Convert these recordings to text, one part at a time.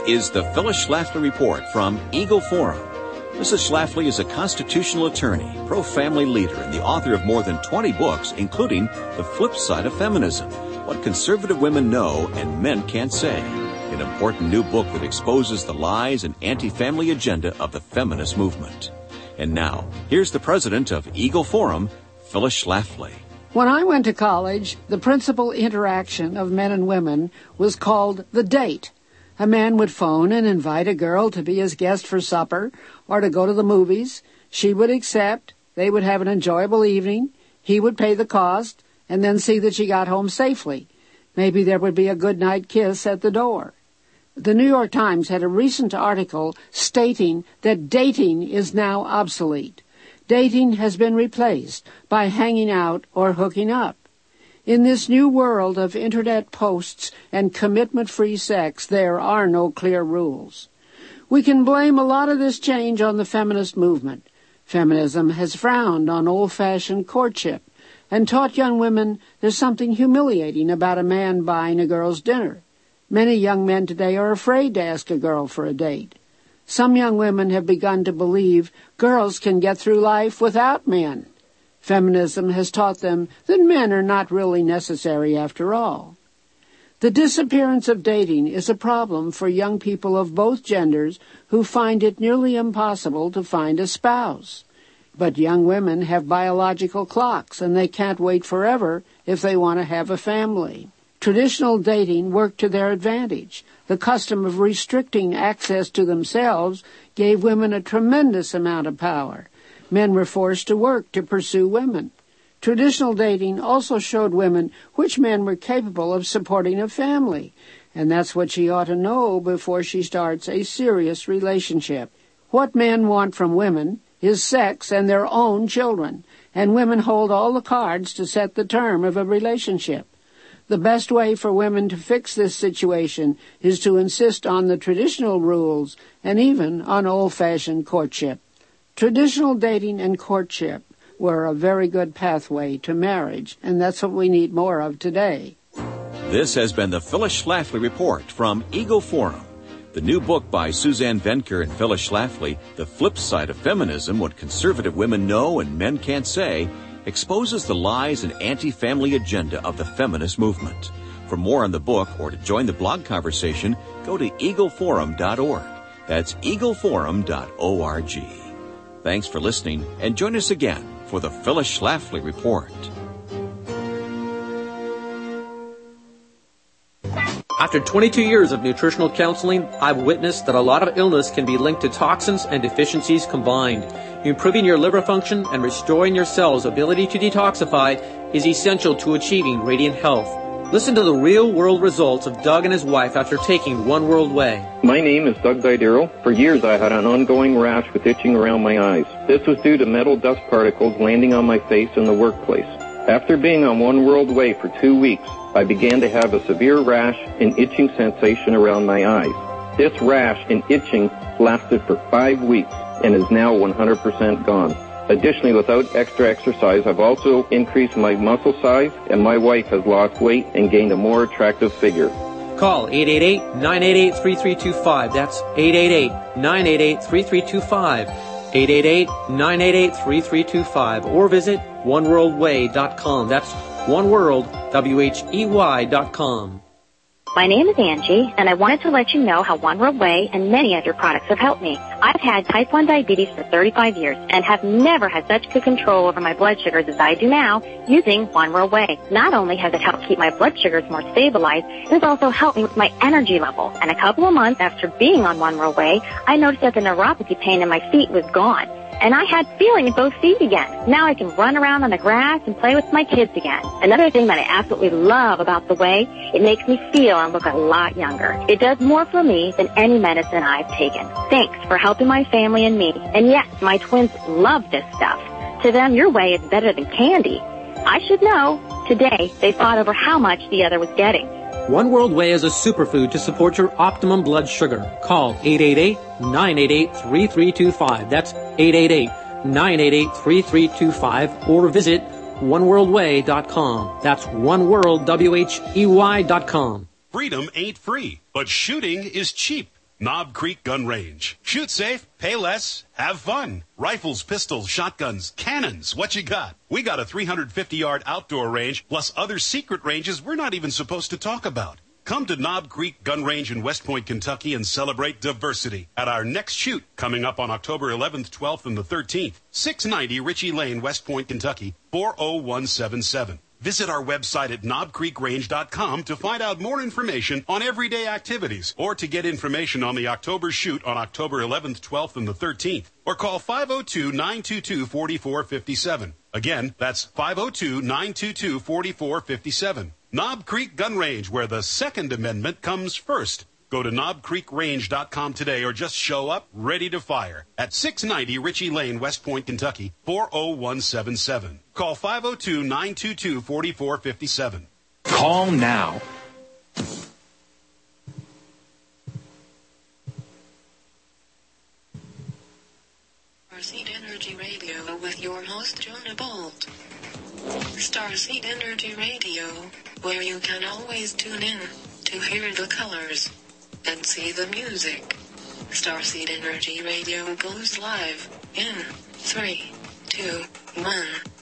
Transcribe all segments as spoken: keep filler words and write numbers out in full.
is the Phyllis Schlafly Report from Eagle Forum. Missus Schlafly is a constitutional attorney, pro-family leader, and the author of more than twenty books, including The Flip Side of Feminism, What Conservative Women Know and Men Can't Say, an important new book that exposes the lies and anti-family agenda of the feminist movement. And now, here's the president of Eagle Forum, Phyllis Schlafly. When I went to college, the principal interaction of men and women was called the date. A man would phone and invite a girl to be his guest for supper or to go to the movies. She would accept. They would have an enjoyable evening. He would pay the cost and then see that she got home safely. Maybe there would be a good-night kiss at the door. The New York Times had a recent article stating that dating is now obsolete. Dating has been replaced by hanging out or hooking up. In this new world of internet posts and commitment-free sex, there are no clear rules. We can blame a lot of this change on the feminist movement. Feminism has frowned on old-fashioned courtship and taught young women there's something humiliating about a man buying a girl's dinner. Many young men today are afraid to ask a girl for a date. Some young women have begun to believe girls can get through life without men. Feminism has taught them that men are not really necessary after all. The disappearance of dating is a problem for young people of both genders who find it nearly impossible to find a spouse. But young women have biological clocks, and they can't wait forever if they want to have a family. Traditional dating worked to their advantage. The custom of restricting access to themselves gave women a tremendous amount of power. Men were forced to work to pursue women. Traditional dating also showed women which men were capable of supporting a family, and that's what she ought to know before she starts a serious relationship. What men want from women is sex and their own children, and women hold all the cards to set the term of a relationship. The best way for women to fix this situation is to insist on the traditional rules and even on old-fashioned courtship. Traditional dating and courtship were a very good pathway to marriage, and that's what we need more of today. This has been the Phyllis Schlafly Report from Eagle Forum. The new book by Suzanne Venker and Phyllis Schlafly, The Flip Side of Feminism, What Conservative Women Know and Men Can't Say, exposes the lies and anti-family agenda of the feminist movement. For more on the book or to join the blog conversation, go to eagle forum dot org. That's eagle forum dot org. Thanks for listening, and join us again for the Phyllis Schlafly Report. After twenty-two years of nutritional counseling, I've witnessed that a lot of illness can be linked to toxins and deficiencies combined. Improving your liver function and restoring your cells' ability to detoxify is essential to achieving radiant health. Listen to the real-world results of Doug and his wife after taking One World Way. My name is Doug Didero. For years I had an ongoing rash with itching around my eyes. This was due to metal dust particles landing on my face in the workplace. After being on One World Way for two weeks, I began to have a severe rash and itching sensation around my eyes. This rash and itching lasted for five weeks and is now one hundred percent gone. Additionally, without extra exercise, I've also increased my muscle size, and my wife has lost weight and gained a more attractive figure. Call eight eight eight, nine eight eight, three three two five. That's eight eight eight, nine eight eight, three three two five. eight eight eight, nine eight eight, three three two five. Or visit one world way dot com. That's one world, W H E Y dot com. My name is Angie, and I wanted to let you know how One World Way and many other products have helped me. I've had type one diabetes for thirty-five years and have never had such good control over my blood sugars as I do now using One World Way. Not only has it helped keep my blood sugars more stabilized, it has also helped me with my energy level. And a couple of months after being on One World Way, I noticed that the neuropathy pain in my feet was gone. And I had feeling in both feet again. Now I can run around on the grass and play with my kids again. Another thing that I absolutely love about the Way, it makes me feel and look a lot younger. It does more for me than any medicine I've taken. Thanks for helping my family and me. And yes, my twins love this stuff. To them, your Way is better than candy. I should know. Today, they fought over how much the other was getting. One World Way is a superfood to support your optimum blood sugar. Call eight eight eight, nine eight eight, three three two five. That's eight eight eight, nine eight eight, three three two five. Or visit one world way dot com. That's one world, W H E Y dot com. Freedom ain't free, but shooting is cheap. Knob Creek Gun Range. Shoot safe, pay less, have fun. Rifles, pistols, shotguns, cannons, what you got? We got a three hundred fifty yard outdoor range, plus other secret ranges we're not even supposed to talk about. Come to Knob Creek Gun Range in West Point, Kentucky, and celebrate diversity at our next shoot coming up on October eleventh, twelfth, and the thirteenth. six ninety Ritchie Lane, West Point, Kentucky, four oh one seven seven. Visit our website at knob creek range dot com to find out more information on everyday activities or to get information on the October shoot on October eleventh, twelfth, and the thirteenth. Or call five oh two, nine two two, four four five seven. Again, that's five oh two, nine two two, four four five seven. Knob Creek Gun Range, where the Second Amendment comes first. Go to knob creek range dot com today or just show up ready to fire at six ninety Ritchie Lane, West Point, Kentucky, four oh one seven seven. Call five oh two, nine two two, four four five seven. Call now. Starseed Energy Radio with your host, Jonah Bolt. Starseed Energy Radio, where you can always tune in to hear the colors and see the music. Starseed Energy Radio goes live in three, two, one.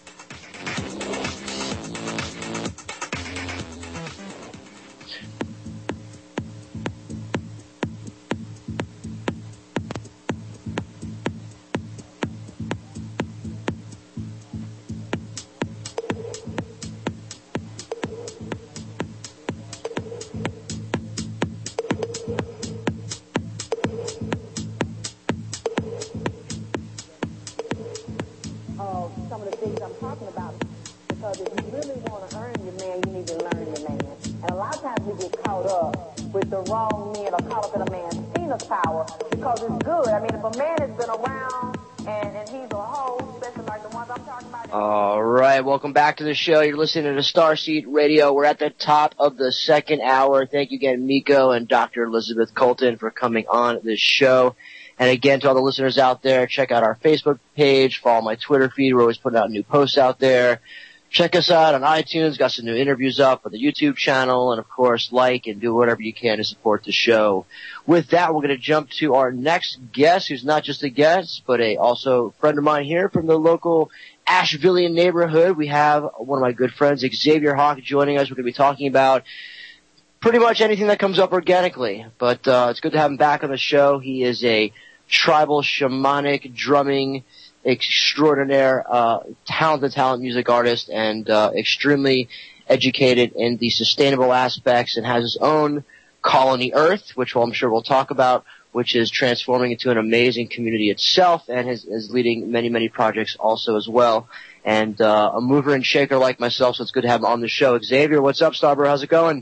Welcome back to the show. You're listening to Starseed Radio. We're at the top of the second hour. Thank you again, Miko and Doctor Elizabeth Colton, for coming on this show. And again, to all the listeners out there, check out our Facebook page, follow my Twitter feed. We're always putting out new posts out there. Check us out on iTunes. Got some new interviews up for the YouTube channel. And, of course, like and do whatever you can to support the show. With that, we're going to jump to our next guest, who's not just a guest, but a also friend of mine here from the local Ashevillean neighborhood. We have one of my good friends, Xavier Hawk, joining us. We're going to be talking about pretty much anything that comes up organically. But uh, it's good to have him back on the show. He is a tribal, shamanic, drumming extraordinaire, uh, talented, talent music artist, and uh, extremely educated in the sustainable aspects, and has his own Colony Earth, which I'm sure we'll talk about, which is transforming into an amazing community itself, and is, is leading many, many projects also as well. And uh, a mover and shaker like myself, so it's good to have him on the show. Xavier, what's up, Starbro? How's it going?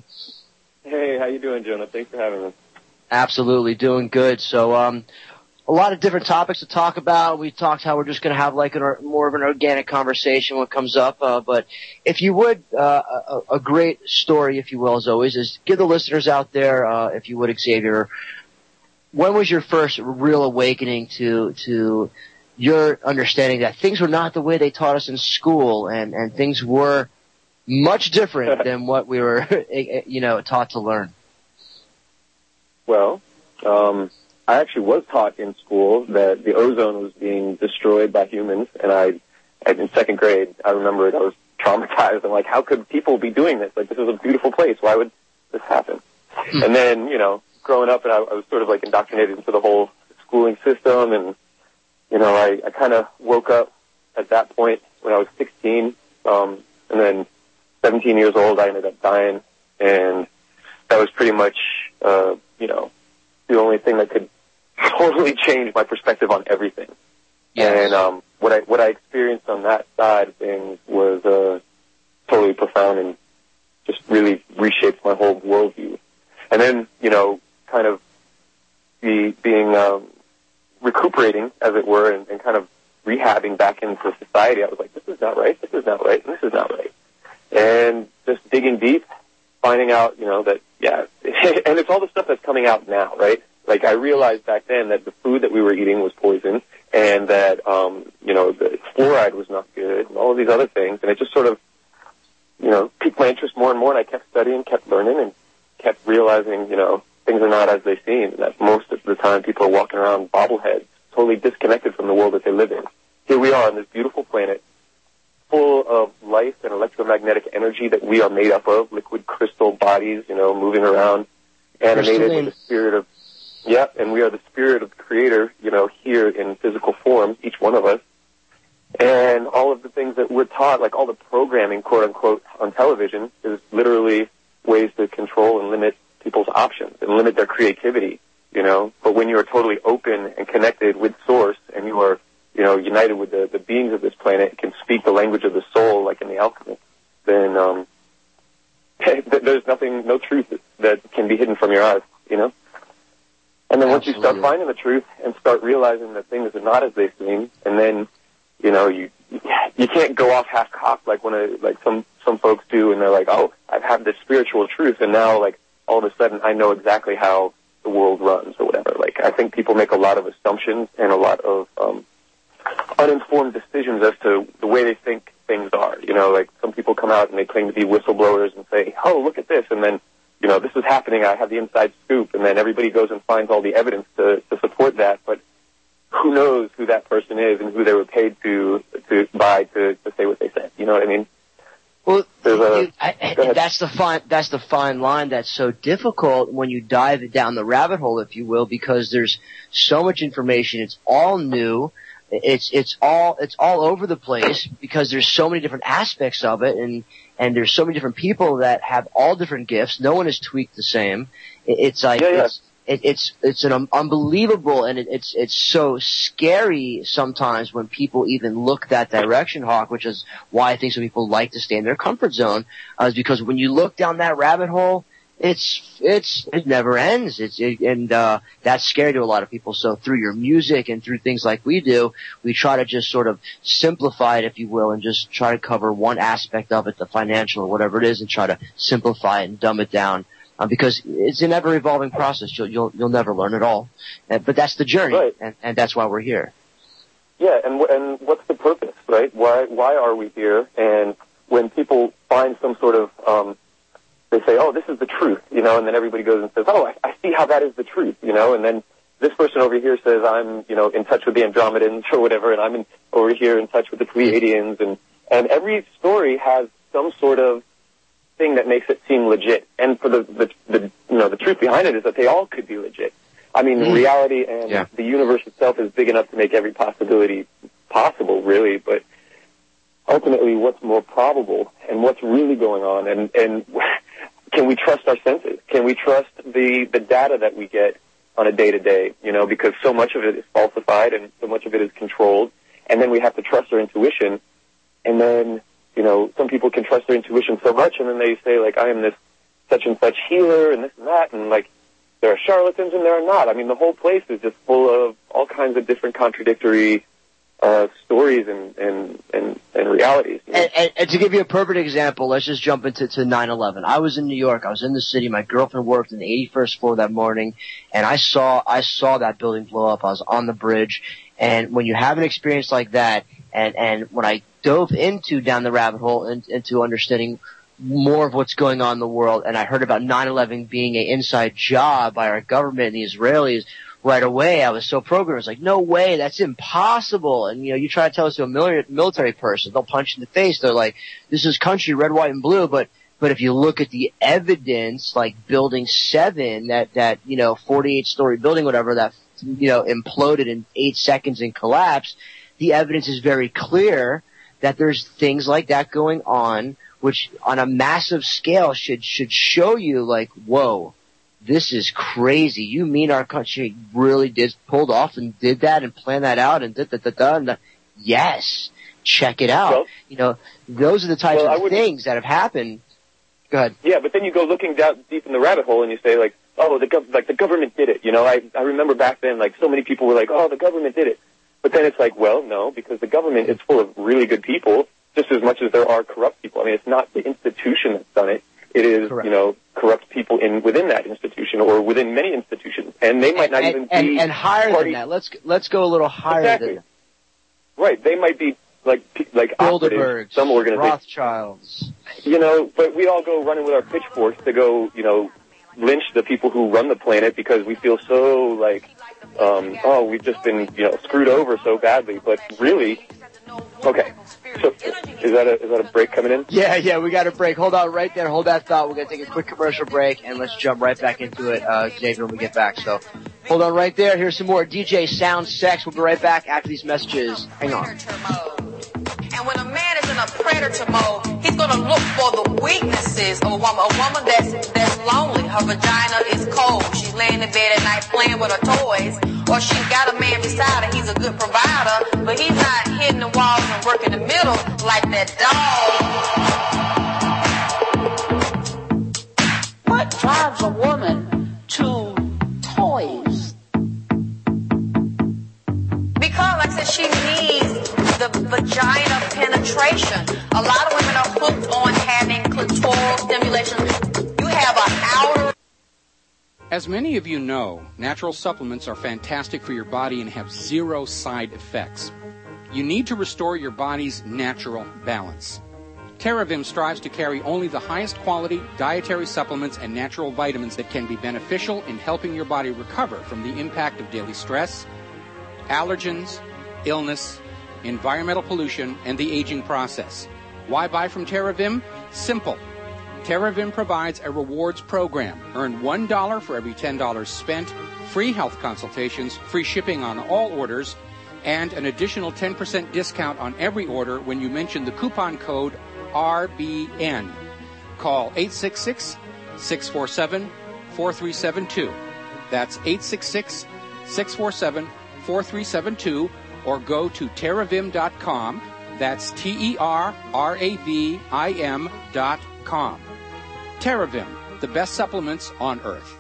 Hey, how you doing, Jonah? Thanks for having me. Absolutely, doing good. So, um, a lot of different topics to talk about. We talked how we're just going to have like an, more of an organic conversation when it comes up. Uh, but if you would, uh, a, a great story, if you will, as always, is give the listeners out there, uh, if you would, Xavier, when was your first real awakening to to your understanding that things were not the way they taught us in school, and, and things were much different than what we were, you know, taught to learn? Well, um, I actually was taught in school that the ozone was being destroyed by humans, and I, in second grade, I remember it, I was traumatized. I'm like, how could people be doing this? Like, this is a beautiful place. Why would this happen? Hmm. And then, you know, growing up, and I, I was sort of like indoctrinated into the whole schooling system, and, you know, I, I kind of woke up at that point when I was sixteen, um, and then seventeen years old, I ended up dying, and that was pretty much, uh, you know, the only thing that could totally change my perspective on everything. Yes. And um, what I what I experienced on that side of things was uh, totally profound and just really reshaped my whole worldview. And then, you know, kind of be, being um, recuperating, as it were, and, and kind of rehabbing back into society, I was like, this is not right, this is not right, and this is not right. And just digging deep, finding out, you know, that, yeah, and it's all the stuff that's coming out now, right? Like, I realized back then that the food that we were eating was poison, and that, um, you know, the fluoride was not good, and all of these other things, and it just sort of, you know, piqued my interest more and more, and I kept studying, kept learning, and kept realizing, you know, things are not as they seem, and that most of the time people are walking around bobbleheads, totally disconnected from the world that they live in. Here we are on this beautiful planet, full of life and electromagnetic energy that we are made up of, liquid crystal bodies, you know, moving around, animated with the spirit of, yeah, and we are the spirit of the Creator, you know, here in physical form, each one of us. And all of the things that we're taught, like all the programming, quote unquote, on television is literally ways to control and limit people's options and limit their creativity, you know. But when you are totally open and connected with Source and you are, you know, united with the, the beings of this planet, can speak the language of the soul, like in The Alchemist, then um, there's nothing, no truth that can be hidden from your eyes, you know. And then once Absolutely. you start finding the truth and start realizing that things are not as they seem, and then, you know, you you can't go off half-cocked like when a, like some some folks do, and they're like, oh, I've had this spiritual truth, and now like all of a sudden I know exactly how the world runs or whatever. Like I think people make a lot of assumptions and a lot of um, uninformed decisions as to the way they think things are. You know, like some people come out and they claim to be whistleblowers and say, oh, look at this, and then, you know, this is happening, I have the inside scoop, and then everybody goes and finds all the evidence to, to support that, but who knows who that person is and who they were paid to to buy to, to say what they said. You know what I mean? Well, a, you, I, that's the fine that's the fine line that's so difficult when you dive down the rabbit hole, if you will, because there's so much information. It's all new. It's it's all it's all over the place because there's so many different aspects of it, and and there's so many different people that have all different gifts. No one is tweaked the same. It, it's like yeah, yeah. it's. It, it's it's an um, unbelievable, and it, it's it's so scary sometimes when people even look that direction, Hawk, which is why I think some people like to stay in their comfort zone, uh, is because when you look down that rabbit hole, it's it's it never ends. It's it, and uh, that's scary to a lot of people. So through your music and through things like we do, we try to just sort of simplify it, if you will, and just try to cover one aspect of it, the financial or whatever it is, and try to simplify it and dumb it down. Um, because it's an ever-evolving process. You'll, you'll, you'll never learn it all. Uh, but that's the journey, right. and, and that's why we're here. Yeah, and and what's the purpose, right? Why why are we here? And when people find some sort of, um, they say, oh, this is the truth, you know, and then everybody goes and says, oh, I, I see how that is the truth, you know, and then this person over here says, I'm, you know, in touch with the Andromedans or whatever, and I'm in, over here in touch with the Pleiadians, and, and every story has some sort of thing that makes it seem legit. And for the, the, the, you know, the truth behind it is that they all could be legit. I mean, mm. reality and yeah. the universe itself is big enough to make every possibility possible, really, but ultimately what's more probable and what's really going on, and, and can we trust our senses? Can we trust the, the data that we get on a day-to-day, you know, because so much of it is falsified and so much of it is controlled, and then we have to trust our intuition, and then, you know, some people can trust their intuition so much, and then they say, like, I am this such and such healer and this and that, and, like, there are charlatans and there are not. I mean, the whole place is just full of all kinds of different contradictory uh stories and, and, and, and realities. You know? and, and, and to give you a perfect example, let's just jump into to nine eleven. I was in New York. I was in the city. My girlfriend worked in the eighty-first floor that morning, and I saw I saw that building blow up. I was on the bridge, and when you have an experience like that, and, and when I dove into down the rabbit hole and into understanding more of what's going on in the world, and I heard about nine eleven being an inside job by our government and the Israelis, right away I was so programmed. I was like, no way, that's impossible. And, you know, you try to tell us to a military person, they'll punch you in the face. They're like, this is country, red, white, and blue. But but if you look at the evidence, like Building seven, that, that you know, forty-eight story building, whatever, that, you know, imploded in eight seconds and collapsed, the evidence is very clear that there's things like that going on, which on a massive scale should should show you, like, whoa, this is crazy. You mean our country really did pulled off and did that and planned that out and da da da da? And da. Yes, check it out. Well, you know, those are the types well, of things that have happened. Go ahead. Yeah, but then you go looking down deep in the rabbit hole and you say, like, oh, the gov- like the government did it. You know, I I remember back then, like, so many people were like, oh, the government did it. But then it's like, well, no, because the government is full of really good people, just as much as there are corrupt people. I mean, it's not the institution that's done it. It is, Correct. you know, corrupt people in within that institution or within many institutions, and they might and, not and, even and, be and higher party. than that. Let's let's go a little higher exactly. than that. Right, they might be like like operatives, some organizations, Rothschilds. You know, but we all go running with our pitchforks to go, you know, lynch the people who run the planet because we feel so like, um, oh, we've just been, you know, screwed over so badly. But really, okay. So is that a is that a break coming in? Yeah, yeah, we got a break. Hold on right there. Hold that thought. We're gonna take a quick commercial break and let's jump right back into it, uh, Xavier, when we get back. So hold on right there. Here's some more D J Sound Sex. We'll be right back after these messages. Hang on. And when a man is in a predator mode, he's going to look for the weaknesses of a woman. A woman that's that's lonely. Her vagina is cold. She's laying in bed at night playing with her toys. Or she's got a man beside her. He's a good provider, but he's not hitting the walls and working the middle like that dog. What drives a woman to toys? Because, like I said, she needs the vagina penetration. A lot of women are hooked on having clitoral stimulation. You have an outer... As many of you know, natural supplements are fantastic for your body and have zero side effects. You need to restore your body's natural balance. TerraVim strives to carry only the highest quality dietary supplements and natural vitamins that can be beneficial in helping your body recover from the impact of daily stress, allergens, illness, environmental pollution, and the aging process. Why buy from TerraVim? Simple. TerraVim provides a rewards program. Earn one dollar for every ten dollars spent, free health consultations, free shipping on all orders, and an additional ten percent discount on every order when you mention the coupon code R B N. Call eight six six, six four seven, four three seven two. That's eight six six, six four seven, four three seven two, or go to terravim dot com. That's T E R R A V I M dot com. TerraVim, the best supplements on Earth.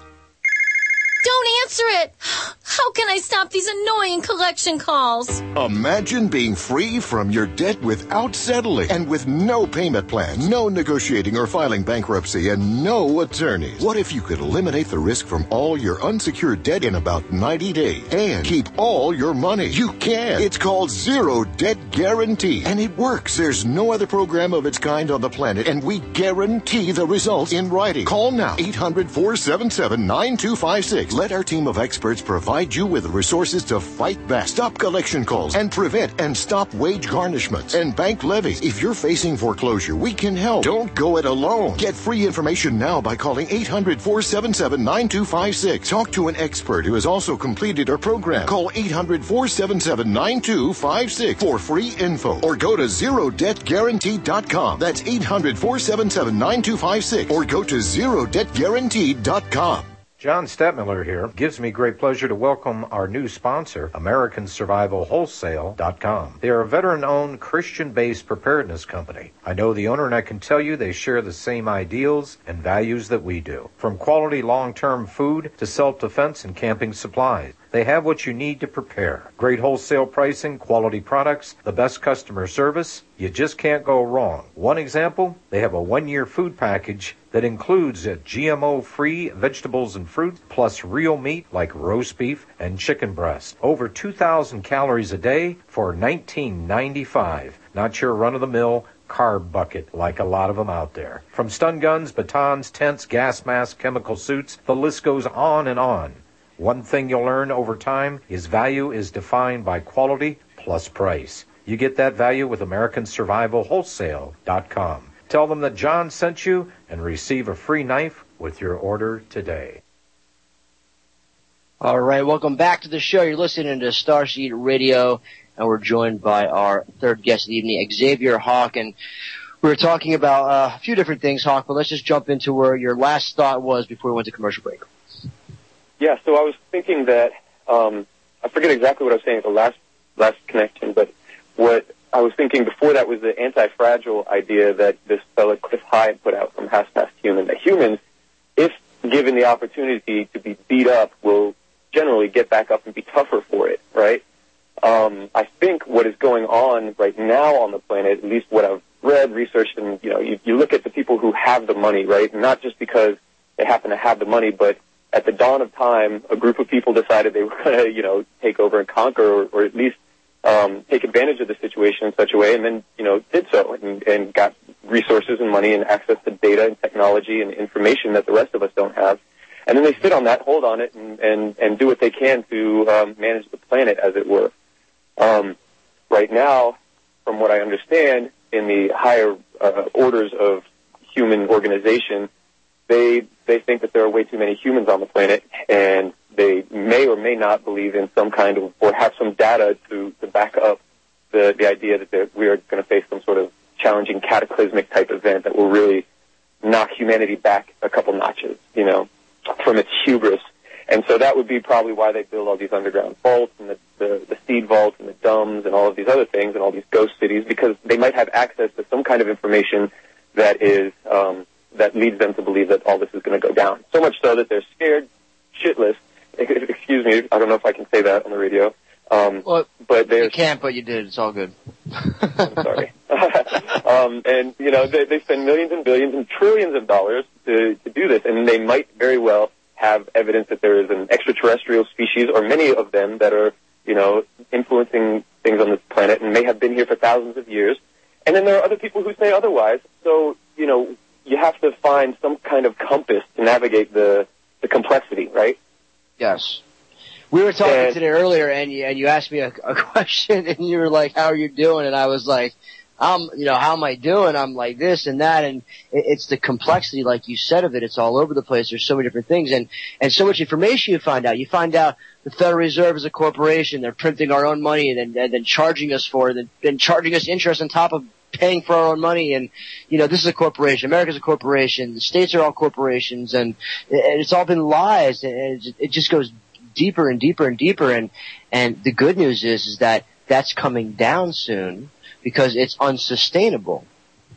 Don't answer it! How can I stop these annoying collection calls? Imagine being free from your debt without settling and with no payment plan, no negotiating or filing bankruptcy, and no attorneys. What if you could eliminate the risk from all your unsecured debt in about ninety days and keep all your money? You can. It's called Zero Debt Guarantee, and it works. There's no other program of its kind on the planet, and we guarantee the results in writing. Call now, eight hundred, four seven seven, nine two five six. Let our team of experts provide you with the resources to fight back, stop collection calls, and prevent and stop wage garnishments and bank levies. If you're facing foreclosure, we can help. Don't go it alone. Get free information now by calling eight hundred, four seven seven, nine two five six. Talk to an expert who has also completed our program. Call eight hundred, four seven seven, nine two five six for free info, or go to zero debt guarantee dot com. That's eight hundred, four seven seven, nine two five six, or go to zero debt guarantee dot com. John Stadtmiller here. Gives me great pleasure to welcome our new sponsor, American Survival Wholesale dot com. They are a veteran-owned, Christian-based preparedness company. I know the owner, and I can tell you they share the same ideals and values that we do. From quality long-term food to self-defense and camping supplies, they have what you need to prepare. Great wholesale pricing, quality products, the best customer service. You just can't go wrong. One example, they have a one-year food package that includes G M O-free vegetables and fruit, plus real meat like roast beef and chicken breast. Over two thousand calories a day for nineteen ninety-five. Not your run-of-the-mill carb bucket like a lot of them out there. From stun guns, batons, tents, gas masks, chemical suits, the list goes on and on. One thing you'll learn over time is value is defined by quality plus price. You get that value with American Survival Wholesale dot com. Tell them that John sent you and receive a free knife with your order today. All right, welcome back to the show. You're listening to Starseed Radio, and we're joined by our third guest of the evening, Xavier Hawk. And we were talking about uh, a few different things, Hawk, but let's just jump into where your last thought was before we went to commercial break. Yeah, so I was thinking that, um, I forget exactly what I was saying at the last, last connection, but what I was thinking before that was the anti-fragile idea that this fellow Cliff Hyde put out from Half Past Human, that humans, if given the opportunity to be beat up, will generally get back up and be tougher for it, right? Um, I think what is going on right now on the planet, at least what I've read, researched, and, you know, you, you look at the people who have the money, right? Not just because they happen to have the money, but at the dawn of time, a group of people decided they were going to, you know, take over and conquer, or, or at least um, take advantage of the situation in such a way, and then, you know, did so and, and got resources and money and access to data and technology and information that the rest of us don't have. And then they sit on that, hold on it, and, and, and do what they can to um, manage the planet, as it were. Um, right now, from what I understand, in the higher uh, orders of human organization, they they think that there are way too many humans on the planet, and they may or may not believe in some kind of, or have some data to, to back up the, the idea that we are going to face some sort of challenging cataclysmic type event that will really knock humanity back a couple notches, you know, from its hubris. And so that would be probably why they build all these underground vaults and the, the, the seed vaults and the dumbs and all of these other things and all these ghost cities, because they might have access to some kind of information that is um, that leads them to believe that all this is going to go down. So much so that they're scared shitless. Excuse me, I don't know if I can say that on the radio. Um, well, but you can't, but you did. It's all good. I'm sorry. um, and, you know, they, they spend millions and billions and trillions of dollars to, to do this, and they might very well have evidence that there is an extraterrestrial species, or many of them, that are, you know, influencing things on this planet and may have been here for thousands of years. And then there are other people who say otherwise. So, you know, you have to find some kind of compass to navigate the, the complexity, right? Yes. We were talking and, today earlier, and you, and you asked me a, a question, and you were like, how are you doing? And I was like, I'm, you know, how am I doing? I'm like this and that, and it, it's the complexity, like you said, of it. It's all over the place. There's so many different things, and, and so much information you find out. You find out the Federal Reserve is a corporation. They're printing our own money and then, and then charging us for it, and then charging us interest on top of paying for our own money. And, you know, this is a corporation. America's a corporation. The states are all corporations, and, and it's all been lies, and it, it just goes deeper and deeper and deeper. And, and the good news is, is that that's coming down soon, because it's unsustainable.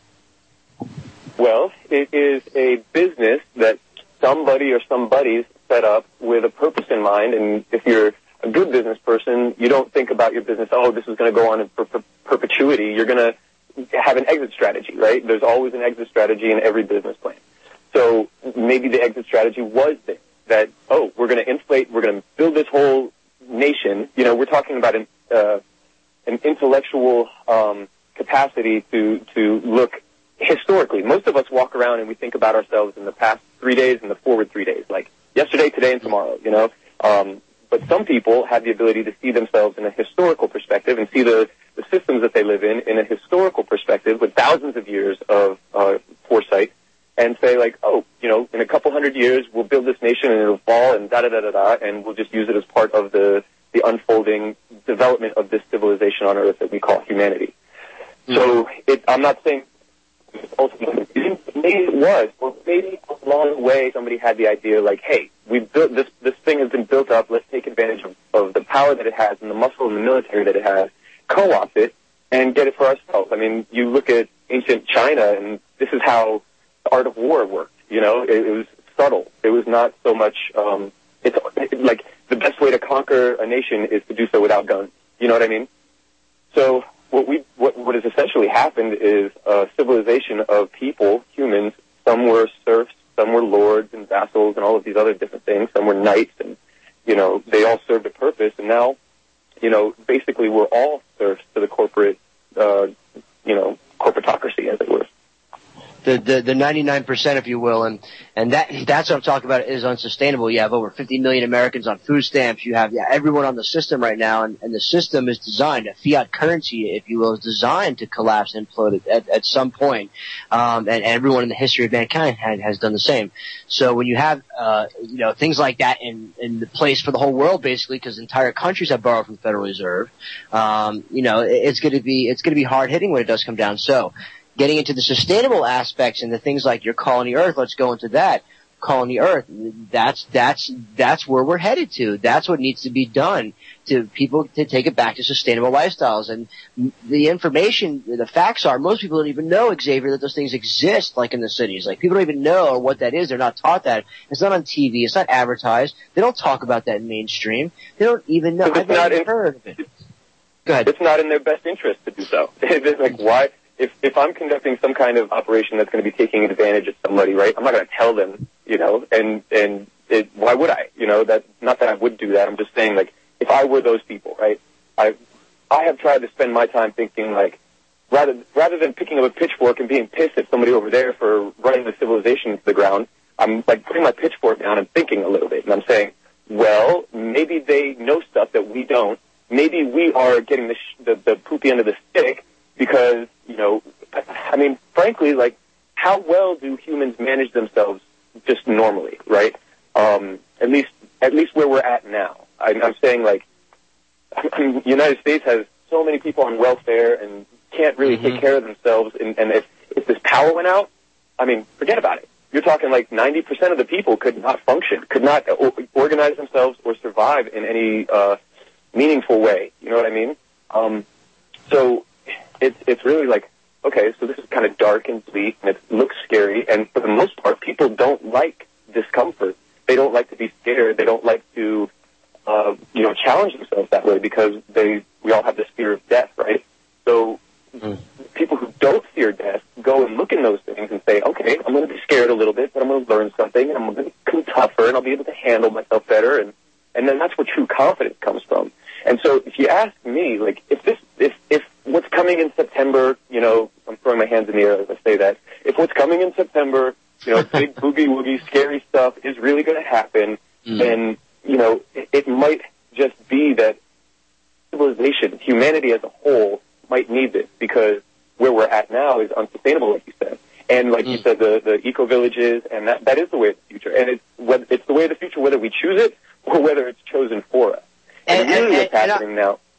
Well, it is a business that somebody or somebody's set up with a purpose in mind, and if you're a good business person, you don't think about your business, oh, this is going to go on in per- per- perpetuity. You're going to have an exit strategy, right? There's always an exit strategy in every business plan. So maybe the exit strategy was this, that, oh, we're going to inflate, we're going to build this whole nation. You know, we're talking about an uh, an intellectual um, capacity to to look historically. Most of us walk around and we think about ourselves in the past three days and the forward three days, like yesterday, today, and tomorrow, you know. Um, but some people have the ability to see themselves in a historical perspective and see the, the systems that they live in in a historical perspective with thousands of years of uh, foresight, and say, like, oh, you know, in a couple hundred years, we'll build this nation and it'll fall and da-da-da-da-da, and we'll just use it as part of the the unfolding development of this civilization on Earth that we call humanity. Mm-hmm. So it, I'm not saying ultimately, maybe it was, or maybe along the way somebody had the idea, like, hey, we've built this, this thing has been built up, let's take advantage of, of the power that it has and the muscle and the military that it has, co-opt it, and get it for ourselves. I mean, you look at ancient China, and this is how the art of war worked, you know, it, it was subtle. It was not so much, um, it's it, like, the best way to conquer a nation is to do so without guns. You know what I mean? So what we what what has essentially happened is a civilization of people, humans. Some were serfs, some were lords and vassals, and all of these other different things. Some were knights, and you know they all served a purpose. And now, you know, basically we're all serfs to the corporate, uh, you know, corporatocracy, as it were. The, the, the ninety-nine percent, if you will, and, and that, that's what I'm talking about, is unsustainable. You have over fifty million Americans on food stamps. You have, yeah, everyone on the system right now, and, and the system is designed, a fiat currency, if you will, is designed to collapse and implode at, at some point. Um, and, and everyone in the history of mankind has, has done the same. So when you have, uh, you know, things like that in, in the place for the whole world, basically, because entire countries have borrowed from the Federal Reserve, um, you know, it, it's gonna be, it's gonna be hard hitting when it does come down. So, getting into the sustainable aspects and the things like your Colony Earth, let's go into that. Colony Earth, that's, that's, that's where we're headed to. That's what needs to be done to people to take it back to sustainable lifestyles. And the information, the facts are, most people don't even know, Xavier, that those things exist, like in the cities. Like, people don't even know what that is. They're not taught that. It's not on T V. It's not advertised. They don't talk about that in mainstream. They don't even know. I've never heard of it. Go ahead. It's not in their best interest to do so. It's like, why? If if I'm conducting some kind of operation that's going to be taking advantage of somebody, right, I'm not going to tell them, you know, and and it, why would I? You know, that not that I would do that. I'm just saying, like, if I were those people, right, I I have tried to spend my time thinking, like, rather rather than picking up a pitchfork and being pissed at somebody over there for running the civilization into the ground, I'm like putting my pitchfork down and thinking a little bit, and I'm saying, well, maybe they know stuff that we don't. Maybe we are getting the, sh- the the poopy end of the stick because, you know, I mean, frankly, like, how well do humans manage themselves just normally, right? Um, at least, at least where we're at now. I, I'm saying, like, I mean, the United States has so many people on welfare and can't really Mm-hmm. take care of themselves. And, and if, if this power went out, I mean, forget about it. You're talking like ninety percent of the people could not function, could not o- organize themselves or survive in any uh, meaningful way. You know what I mean? Um, so it's it's really like, okay, so this is kind of dark and bleak, and it looks scary. And for the most part, people don't like discomfort. They don't like to be scared. They don't like to, uh, you know, challenge themselves that way because they we all have this fear of death, right? So mm-hmm. people who don't fear death go and look in those things and say, okay, I'm going to be scared a little bit, but I'm going to learn something, and I'm going to become tougher, and I'll be able to handle myself better, and and then that's where true confidence comes from. And so if you ask me, like, if this, if, if what's coming in September, you know, I'm throwing my hands in the air as I say that, if what's coming in September, you know, big boogie woogie scary stuff is really going to happen, mm. then, you know, it, it might just be that civilization, humanity as a whole, might need this because where we're at now is unsustainable, like you said. And like mm. you said, the, the eco-villages, and that, that is the way of the future. And it's, whether, it's the way of the future whether we choose it or whether it's chosen for us. And, and really and, what's and, happening and I, now...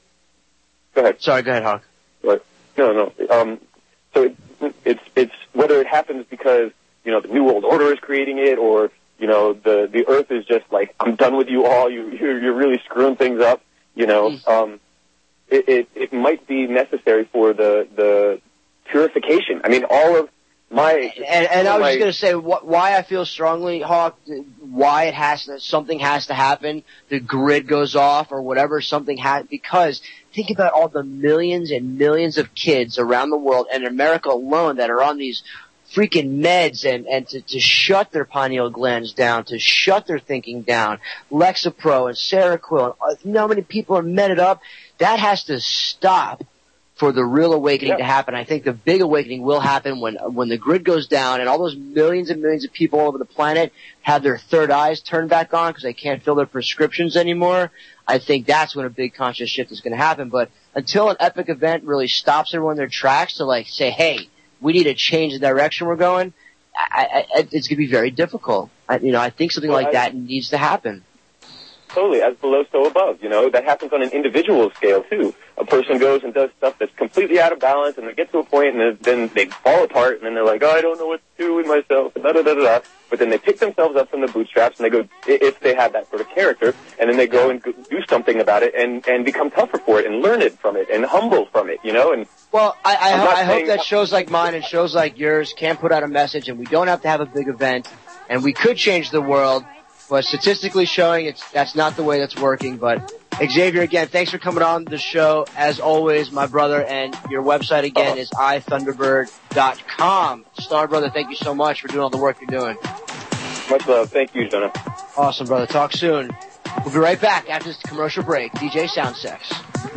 Go ahead. Sorry, go ahead, Hawk. But, no, no. Um, so it, it's it's whether it happens because, you know, the New World Order is creating it or, you know, the, the Earth is just like, I'm done with you all, you, you're, you're really screwing things up, you know. Mm. Um, it, it, it might be necessary for the, the purification. I mean, all of my... And, and I was my, just going to say wh- why I feel strongly, Hawk, why it has to, something has to happen, the grid goes off or whatever, something has, because think about all the millions and millions of kids around the world and in America alone that are on these freaking meds and, and to, to shut their pineal glands down, to shut their thinking down, Lexapro and Seroquel, and you know how many people are medded up? That has to stop for the real awakening yep. to happen. I think the big awakening will happen when when the grid goes down and all those millions and millions of people all over the planet have their third eyes turned back on because they can't fill their prescriptions anymore. I think that's when a big conscious shift is going to happen. But until an epic event really stops everyone in their tracks to like say, hey, we need to change the direction we're going, I, I, it's going to be very difficult. I, you know, I think something well, like I, that needs to happen. Totally, as below, so above. You know, that happens on an individual scale too. A person goes and does stuff that's completely out of balance, and they get to a point, and then they fall apart, and then they're like, "Oh, I don't know what to do with myself." Da da da da. But then they pick themselves up from the bootstraps, and they go, if they have that sort of character, and then they go and do something about it, and and become tougher for it, and learn it from it, and humble from it. You know, and well, I I, I hope that shows like mine and shows like yours can put out a message, and we don't have to have a big event, and we could change the world. But statistically showing it's that's not the way that's working. But Xavier, again, thanks for coming on the show. As always, my brother, and your website again is i thunderbird dot com. Star brother, thank you so much for doing all the work you're doing. Much love. Thank you, Jonah. Awesome, brother. Talk soon. We'll be right back after this commercial break. D J Soundsex.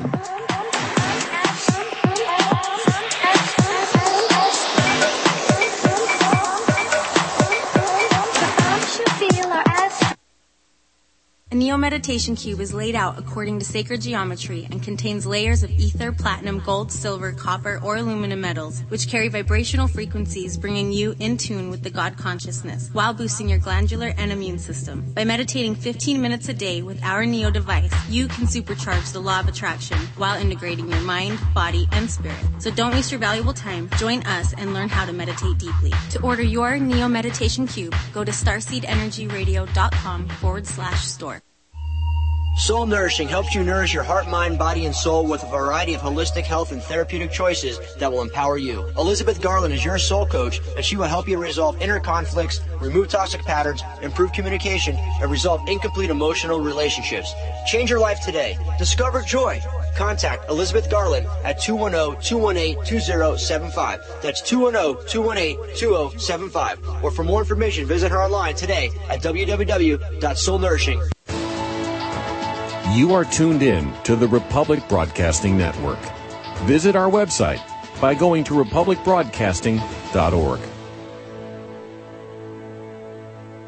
A Neo Meditation Cube is laid out according to sacred geometry and contains layers of ether, platinum, gold, silver, copper, or aluminum metals, which carry vibrational frequencies bringing you in tune with the God consciousness while boosting your glandular and immune system. By meditating fifteen minutes a day with our Neo device, you can supercharge the law of attraction while integrating your mind, body, and spirit. So don't waste your valuable time. Join us and learn how to meditate deeply. To order your Neo Meditation Cube, go to starseedenergyradio.com forward slash store. Soul Nourishing helps you nourish your heart, mind, body, and soul with a variety of holistic health and therapeutic choices that will empower you. Elizabeth Garland is your soul coach, and she will help you resolve inner conflicts, remove toxic patterns, improve communication, and resolve incomplete emotional relationships. Change your life today. Discover joy. Contact Elizabeth Garland at two one zero, two one eight, two zero seven five. That's two one zero, two one eight, two zero seven five. Or for more information, visit her online today at w w w dot soul nourishing. You are tuned in to the Republic Broadcasting Network. Visit our website by going to republic broadcasting dot org.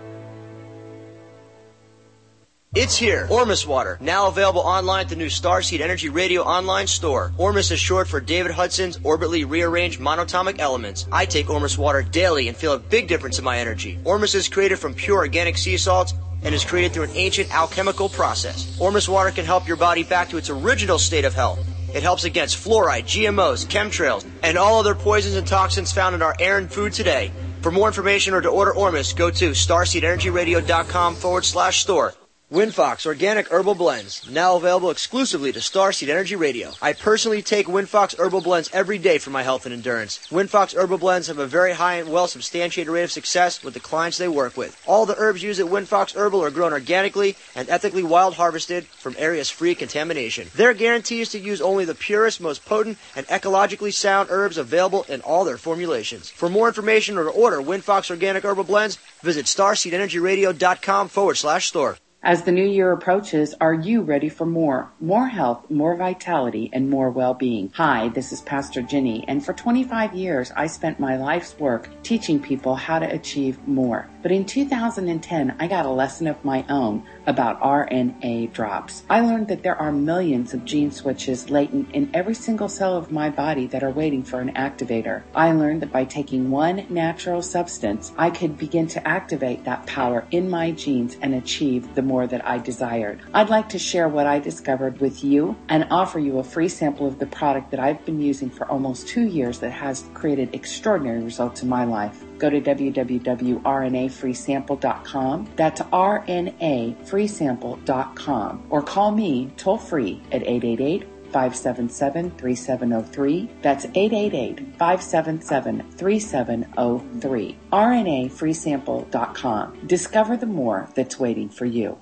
It's here. Ormus Water, now available online at the new Starseed Energy Radio online store. Ormus is short for David Hudson's orbitally rearranged monatomic elements. I take Ormus Water daily and feel a big difference in my energy. Ormus is created from pure organic sea salts and is created through an ancient alchemical process. Ormus Water can help your body back to its original state of health. It helps against fluoride, G M Os, chemtrails, and all other poisons and toxins found in our air and food today. For more information or to order Ormus, go to starseedenergyradio.com forward slash store. WinFox Organic Herbal Blends, now available exclusively to Starseed Energy Radio. I personally take WinFox Herbal Blends every day for my health and endurance. WinFox Herbal Blends have a very high and well-substantiated rate of success with the clients they work with. All the herbs used at WinFox Herbal are grown organically and ethically wild harvested from areas free of contamination. Their guarantee is to use only the purest, most potent, and ecologically sound herbs available in all their formulations. For more information or to order WinFox Organic Herbal Blends, visit starseedenergyradio.com forward slash store. As the new year approaches, are you ready for more? More health, more vitality, and more well-being. Hi, this is Pastor Ginny, and for twenty-five years, I spent my life's work teaching people how to achieve more. But in two thousand ten, I got a lesson of my own about R N A drops. I learned that there are millions of gene switches latent in every single cell of my body that are waiting for an activator. I learned that by taking one natural substance, I could begin to activate that power in my genes and achieve the more that I desired. I'd like to share what I discovered with you and offer you a free sample of the product that I've been using for almost two years that has created extraordinary results in my life. Go to w w w dot r n a free sample dot com. That's R N A free sample dot com. Or call me toll free at eight eight eight, five seven seven, three seven zero three. That's eight eight eight, five seven seven, three seven zero three. R N A free sample dot com. Discover the more that's waiting for you.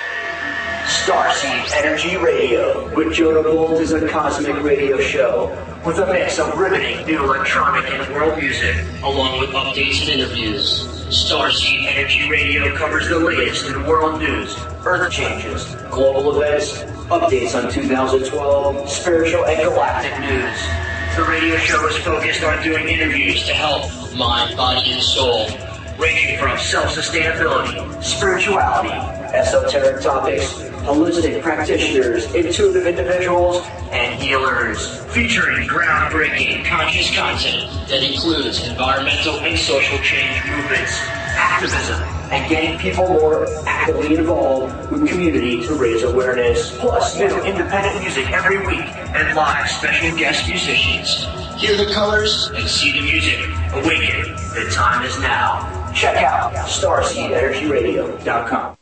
Starseed Energy Radio with Jonah Bolt is a cosmic radio show with a mix of riveting new electronic and world music, along with updates and interviews. Starseed Energy Radio covers the latest in world news, earth changes, global events, updates on two thousand twelve, spiritual and galactic news. The radio show is focused on doing interviews to help mind, body, and soul, ranging from self-sustainability, spirituality, esoteric topics, holistic practitioners, intuitive individuals, and healers. Featuring groundbreaking conscious content that includes environmental and social change movements, activism, and getting people more actively involved with community to raise awareness. Plus new independent music every week and live special guest musicians. Hear the colors and see the music. Awaken. The time is now. Check out starseed energy radio dot com.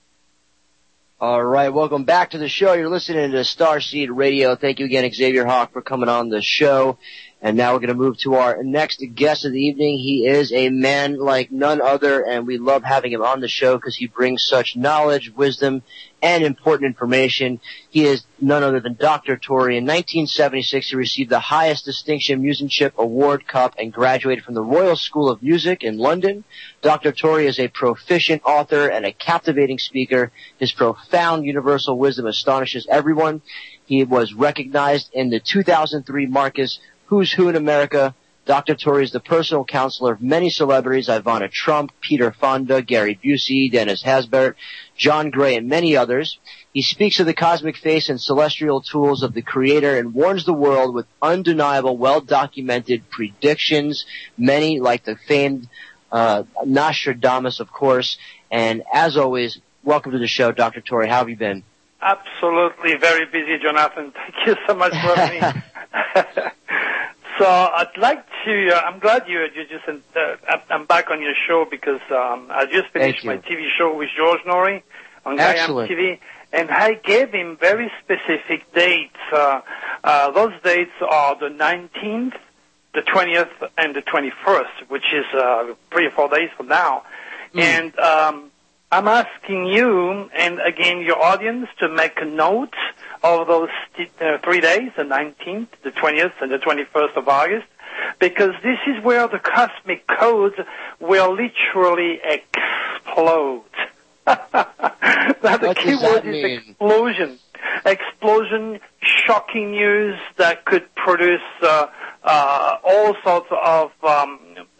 All right, welcome back to the show. You're listening to Starseed Radio. Thank you again, Xavier Hawk, for coming on the show. And now we're going to move to our next guest of the evening. He is a man like none other, and we love having him on the show because he brings such knowledge, wisdom, and important information. He is none other than Doctor Torrey. In nineteen seventy-six, he received the highest distinction musicianship award cup and graduated from the Royal School of Music in London. Doctor Torrey is a proficient author and a captivating speaker. His profound universal wisdom astonishes everyone. He was recognized in the two thousand three Marcus Who's Who in America. Doctor Torrey is the personal counselor of many celebrities: Ivana Trump, Peter Fonda, Gary Busey, Dennis Haysbert, John Gray, and many others. He speaks of the cosmic face and celestial tools of the Creator and warns the world with undeniable, well-documented predictions, many like the famed uh, Nostradamus, of course. And as always, welcome to the show, Doctor Torrey. How have you been? Absolutely very busy, Jonathan. Thank you so much for having me. So I'd like to, uh, I'm glad you, you just, uh, I'm back on your show because um, I just finished my T V show with George Norrie on Gaiam T V, and I gave him very specific dates. Uh, uh, those dates are the nineteenth, the twentieth, and the twenty-first, which is uh, three or four days from now. Mm. And um, I'm asking you, and again your audience, to make a note of those uh, three days, the nineteenth, the twentieth, and the twenty-first of August, because this is where the cosmic codes will literally explode. The key word is explosion. Explosion, shocking news that could produce uh, uh, all sorts of um,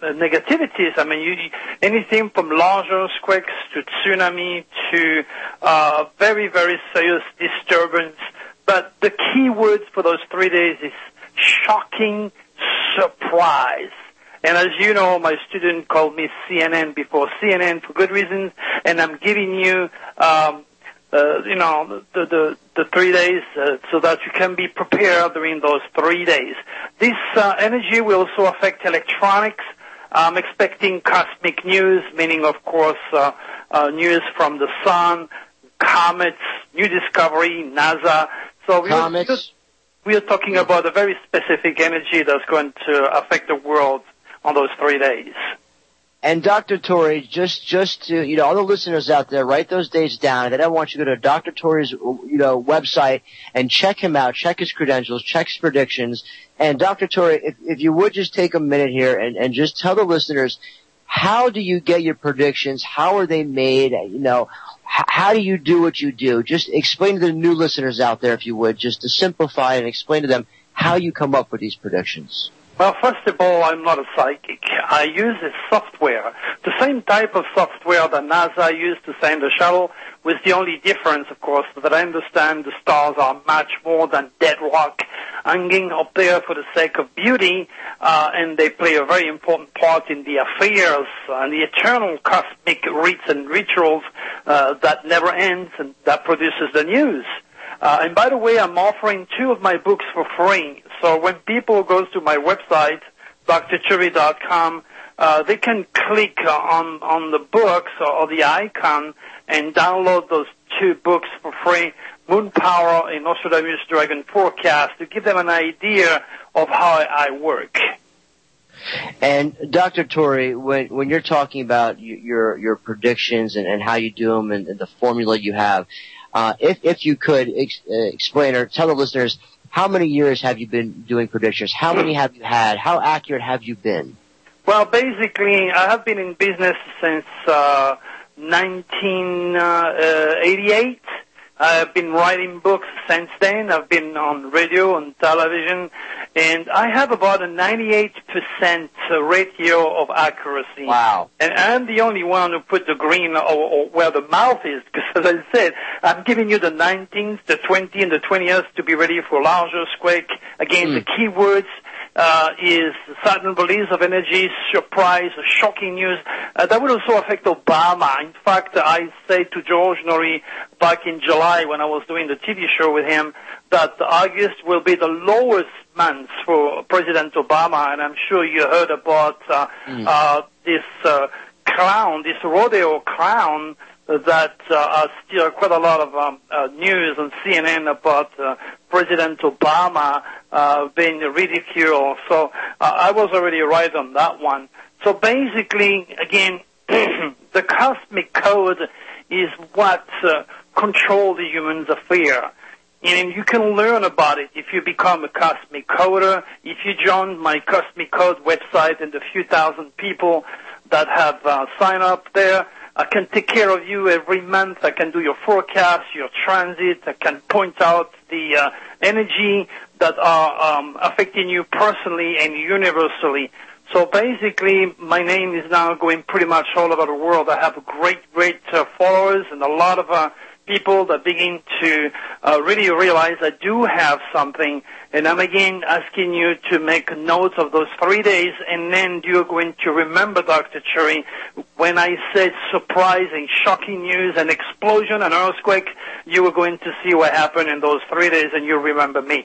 negativities. I mean, you, anything from large earthquakes to tsunami to uh, very, very serious disturbance. But the key words for those three days is shocking surprise. And as you know, my student called me C N N before C N N for good reasons, and I'm giving you, um, uh, you know, the the, the three days uh, so that you can be prepared during those three days. This uh, energy will also affect electronics. I'm expecting cosmic news, meaning, of course, uh, uh, news from the sun, comets, new discovery, NASA. So we are, we are talking about a very specific energy that's going to affect the world on those three days. And Doctor Torrey, just just to, you know, all the listeners out there, write those dates down. And then I want you to go to Doctor Torrey's, you know, website and check him out, check his credentials, check his predictions. And Doctor Torrey, if, if you would just take a minute here and, and just tell the listeners, how do you get your predictions? How are they made? You know, h- how do you do what you do? Just explain to the new listeners out there, if you would, just to simplify and explain to them how you come up with these predictions. Well, first of all, I'm not a psychic. I use a software, the same type of software that NASA used to send the shuttle, with the only difference, of course, that I understand the stars are much more than dead rock hanging up there for the sake of beauty, uh, and they play a very important part in the affairs and the eternal cosmic rites and rituals uh, that never ends and that produces the news. Uh, and by the way, I'm offering two of my books for free. So when people go to my website, D R Cherry dot com, uh, they can click on, on the books or, or the icon and download those two books for free, Moon Power and Nostradamus Dragon Forecast, to give them an idea of how I, I work. And Doctor Torrey, when when you're talking about your your predictions and, and how you do them and, and the formula you have, Uh, if, if you could ex- uh, explain or tell the listeners, how many years have you been doing predictions? How many have you had? How accurate have you been? Well, basically, I have been in business since uh, nineteen eighty-eight. I've been writing books since then. I've been on radio and television, and I have about a ninety-eight percent ratio of accuracy. Wow. And I'm the only one who put the green or, or where the mouth is, because as I said, I'm giving you the nineteenth, the twentieth, and the twentieth to be ready for large earthquake. Again, mm. the key words uh, is sudden release of energy, surprise, shocking news. Uh, that would also affect Obama. In fact, I said to George Norrie back in July when I was doing the T V show with him that August will be the lowest month for President Obama, and I'm sure you heard about uh, mm. uh, this uh, clown, this rodeo clown that uh, has still quite a lot of um, uh, news on C N N about uh, President Obama uh, being ridiculed. So uh, I was already right on that one. So basically, again, the cosmic code is what uh, controls the human's affair. And you can learn about it if you become a Cosmic Coder. If you join my Cosmic Code website and the few thousand people that have uh, signed up there, I can take care of you every month. I can do your forecast, your transit. I can point out the uh, energy that are um, affecting you personally and universally. So basically, my name is now going pretty much all over the world. I have great, great uh, followers and a lot of uh, people that begin to uh, really realize I do have something. And I'm again asking you to make notes of those three days, and then you're going to remember, Doctor Cherry, when I said surprising, shocking news, an explosion, an earthquake, you were going to see what happened in those three days, and you'll remember me.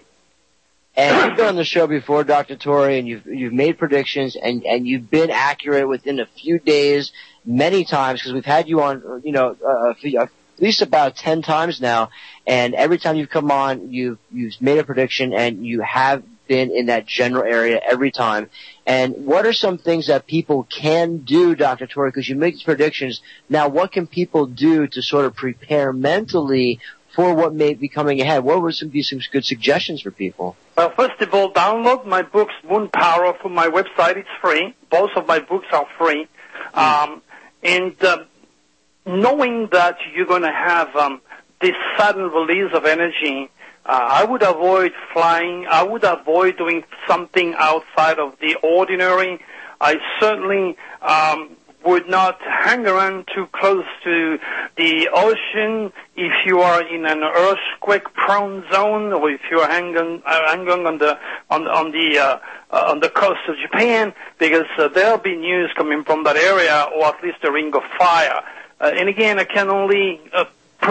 And you've been on the show before, Doctor Torrey, and you've you've made predictions, and and you've been accurate within a few days, many times, because we've had you on, you know, uh, at least about ten times now, and every time you've come on, you've you've made a prediction, and you have been in that general area every time. And what are some things that people can do, Doctor Torrey, because you make these predictions? Now, what can people do to sort of prepare mentally for what may be coming ahead? What would some be some good suggestions for people? Well, first of all, download my books, Moon Power, from my website. It's free. Both of my books are free. Mm. Um, and uh, knowing that you're going to have um, this sudden release of energy, uh, I would avoid flying. I would avoid doing something outside of the ordinary. I certainly um, would not hang around too close to the ocean if you are in an earthquake-prone zone, or if you are hanging, uh, hanging on the on, on the uh, uh, on the coast of Japan, because uh, there'll be news coming from that area, or at least a ring of fire. Uh, and again, I can only uh,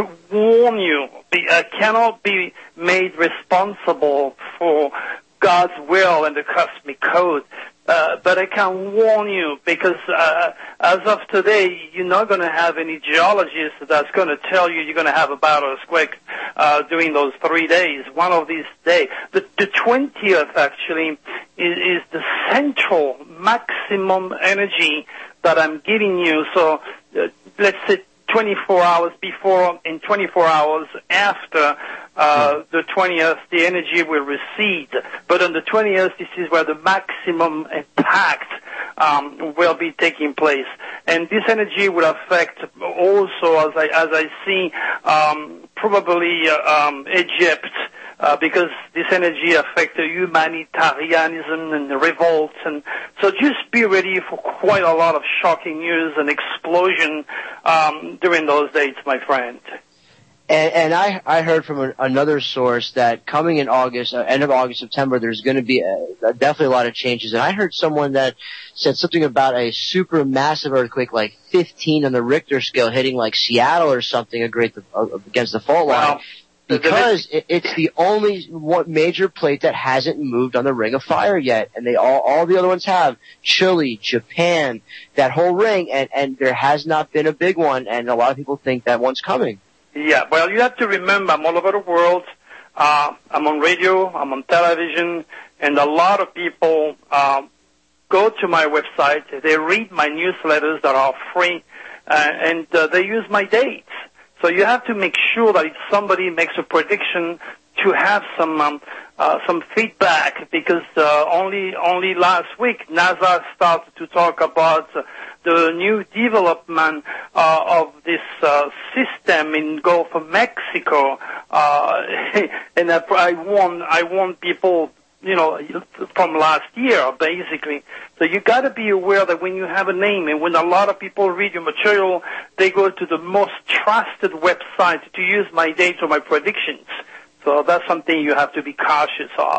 warn you, I cannot be made responsible for God's will and the cosmic code. Uh, but I can warn you, because uh, as of today, you're not going to have any geologist that's going to tell you you're going to have a bad earthquake uh, during those three days, one of these days. The, the twentieth, actually, is, is the central maximum energy that I'm giving you. So uh, let's say twenty-four hours before and twenty-four hours after uh, the twentieth, the energy will recede. But on the twentieth, this is where the maximum impact um, will be taking place. And this energy will affect also, as I, as I see, um, probably uh, um, Egypt, Uh, because this energy affects humanitarianism and revolts. And so just be ready for quite a lot of shocking news and explosion um, during those dates, my friend. And, and I, I heard from a, another source that coming in August, uh, end of August, September, there's going to be a, a, definitely a lot of changes. And I heard someone that said something about a super massive earthquake, like fifteen on the Richter scale, hitting like Seattle or something, a great uh, against the fault line. Wow. Because it, it's the only one major plate that hasn't moved on the Ring of Fire yet, and they all all the other ones have. Chile, Japan, that whole ring, and and there has not been a big one, and a lot of people think that one's coming. Yeah, well, you have to remember, I'm all over the world. Uh, I'm on radio, I'm on television, and a lot of people uh, go to my website. They read my newsletters that are free, uh, and uh, they use my dates. So you have to make sure that if somebody makes a prediction, to have some um, uh, some feedback, because uh, only only last week NASA started to talk about uh, the new development uh, of this uh, system in Gulf of Mexico, uh, and I, I want I want people, you know, from last year, basically. So you got to be aware that when you have a name, and when a lot of people read your material, they go to the most trusted website to use my dates or my predictions. So that's something you have to be cautious of.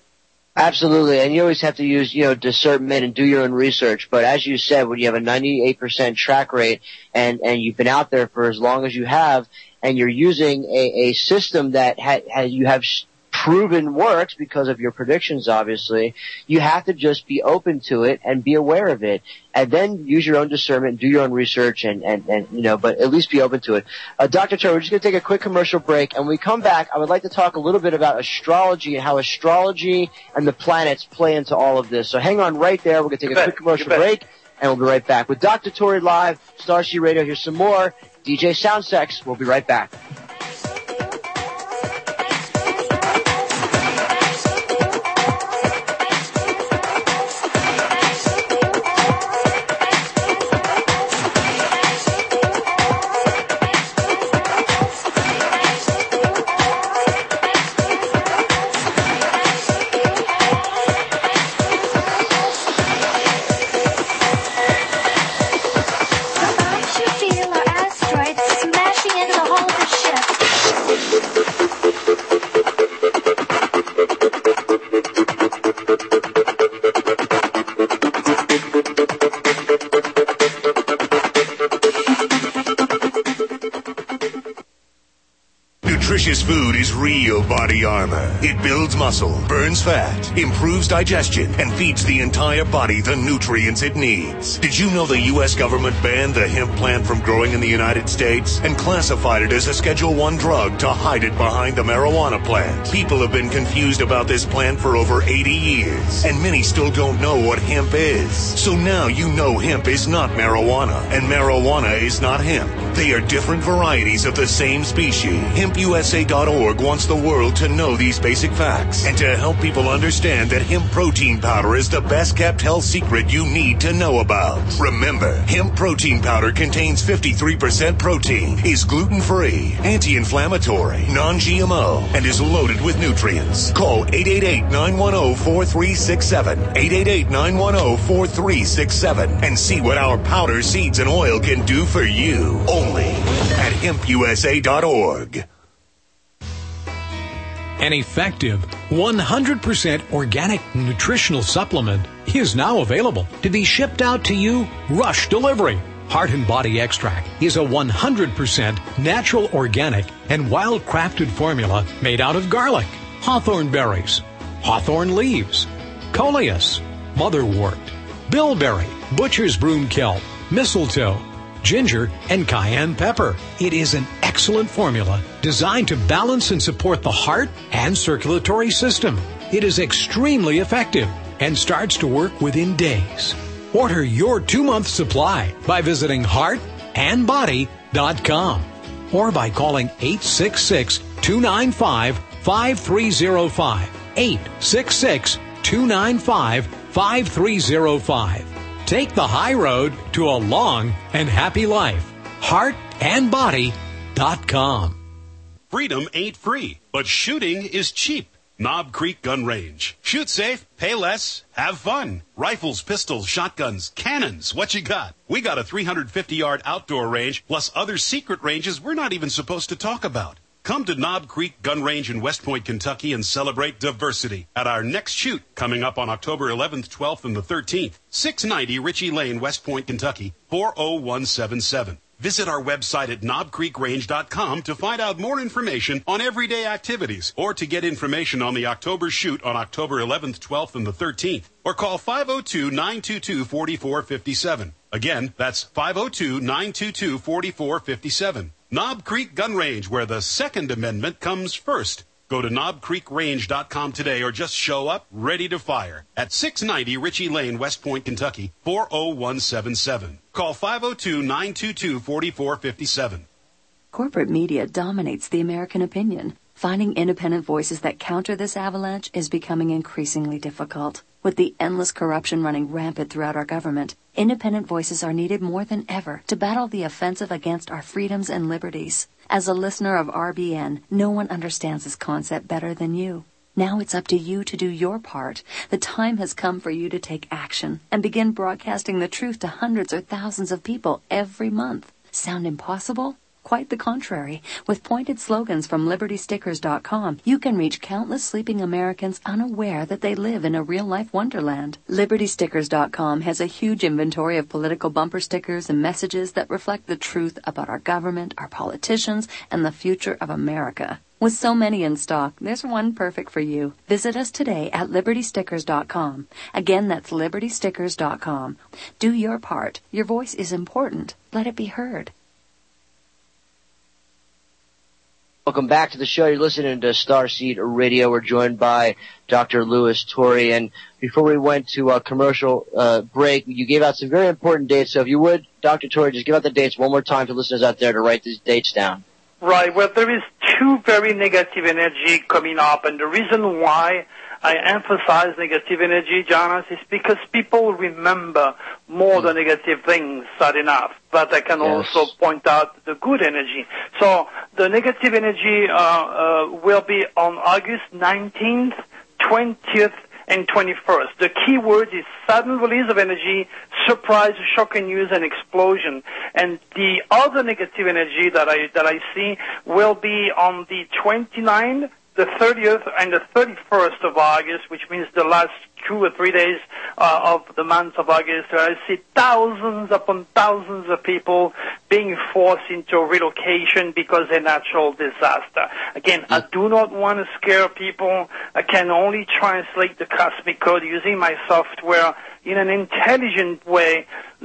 Absolutely, and you always have to use, you know, discernment and do your own research. But as you said, when you have a ninety-eight percent track rate, and and you've been out there for as long as you have, and you're using a, a system that ha, ha, you have proven works because of your predictions, obviously, you have to just be open to it and be aware of it, and then use your own discernment, do your own research, and, and, and you know, but at least be open to it. Uh, Doctor Turner, we're just going to take a quick commercial break, and when we come back, I would like to talk a little bit about astrology and how astrology and the planets play into all of this. So hang on right there. We're going to take a quick commercial break, and we'll be right back with Doctor Torrey live, Starseed Radio. Here's some more D J Soundsex. We'll be right back. Nutritious food is real body armor. It builds muscle, burns fat, improves digestion, and feeds the entire body the nutrients it needs. Did you know the U S government banned the hemp plant from growing in the United States and classified it as a Schedule one drug to hide it behind the marijuana plant? People have been confused about this plant for over eighty years, and many still don't know what hemp is. So now you know hemp is not marijuana, and marijuana is not hemp. They are different varieties of the same species. hemp u s a dot org wants the world to know these basic facts and to help people understand that hemp protein powder is the best kept health secret you need to know about. Remember, hemp protein powder contains fifty-three percent protein, is gluten-free, anti-inflammatory, non-G M O, and is loaded with nutrients. Call eight eight eight, nine one zero, four three six seven, eight eight eight, nine one zero, four three six seven, and see what our powder, seeds, and oil can do for you. Only at hemp u s a dot org. An effective one hundred percent organic nutritional supplement is now available to be shipped out to you rush delivery. Heart and Body Extract is a one hundred percent natural, organic, and wild-crafted formula made out of garlic, hawthorn berries, hawthorn leaves, coleus, motherwort, bilberry, butcher's broom kelp, mistletoe, ginger, and cayenne pepper. It is an excellent formula designed to balance and support the heart and circulatory system. It is extremely effective and starts to work within days. Order your two-month supply by visiting heart and body dot com or by calling eight six six, two nine five, five three zero five, eight six six, two nine five, five three zero five. Take the high road to a long and happy life. heart and body dot com. Freedom ain't free, but shooting is cheap. Knob Creek Gun Range. Shoot safe, pay less, have fun. Rifles, pistols, shotguns, cannons, what you got? We got a three hundred fifty yard outdoor range, plus other secret ranges we're not even supposed to talk about. Come to Knob Creek Gun Range in West Point, Kentucky, and celebrate diversity at our next shoot coming up on October eleventh, twelfth, and the thirteenth. six ninety Ritchie Lane, West Point, Kentucky, four oh one seven seven. Visit our website at knob creek range dot com to find out more information on everyday activities or to get information on the October shoot on October eleventh, twelfth, and the thirteenth. Or call five oh two, nine two two, four four five seven. Again, that's five oh two, nine two two, four four five seven. Knob Creek Gun Range, where the Second Amendment comes first. Go to knob creek range dot com today or just show up ready to fire at six ninety Ritchie Lane, West Point, Kentucky, four oh one seven seven. Call five oh two, nine two two, four four five seven. Corporate media dominates the American opinion. Finding independent voices that counter this avalanche is becoming increasingly difficult. With the endless corruption running rampant throughout our government, independent voices are needed more than ever to battle the offensive against our freedoms and liberties. As a listener of R B N, no one understands this concept better than you. Now it's up to you to do your part. The time has come for you to take action and begin broadcasting the truth to hundreds or thousands of people every month. Sound impossible? Quite the contrary. With pointed slogans from liberty stickers dot com, you can reach countless sleeping Americans unaware that they live in a real-life wonderland. liberty stickers dot com has a huge inventory of political bumper stickers and messages that reflect the truth about our government, our politicians, and the future of America. With so many in stock, there's one perfect for you. Visit us today at liberty stickers dot com. Again, that's liberty stickers dot com. Do your part. Your voice is important. Let it be heard. Welcome back to the show. You're listening to Starseed Radio. We're joined by Doctor Louis Torrey. And before we went to a commercial uh, break, you gave out some very important dates. So if you would, Doctor Torrey, just give out the dates one more time to listeners out there to write these dates down. Right. Well, there is two very negative energy coming up. And the reason why I emphasize negative energy, Jonas, is because people remember more the negative things, sad enough. But I can yes. also point out the good energy. So the negative energy uh, uh, will be on August nineteenth, twentieth, and twenty-first. The key word is sudden release of energy, surprise, shocking news, and explosion. And the other negative energy that I that I see will be on the twenty-ninth, the thirtieth, and the thirty-first of August, which means the last two or three days uh, of the month of August. I see thousands upon thousands of people being forced into relocation because of a natural disaster. Again, I do not want to scare people. I can only translate the cosmic code using my software in an intelligent way.